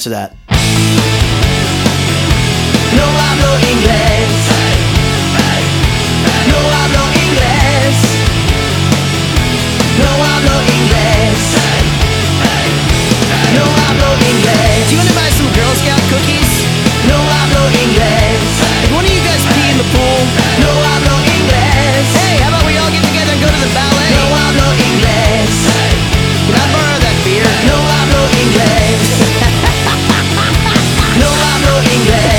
to that. No hablo inglés. No hablo inglés. No hablo inglés. No hablo inglés. Do you want to buy some Girl Scout cookies? No hablo inglés. If one of you guys pee in the pool? No hablo inglés. Hey, how about we all get together and go to the ballet? No hablo inglés. Can I borrow that beer? No hablo inglés. No hablo inglés.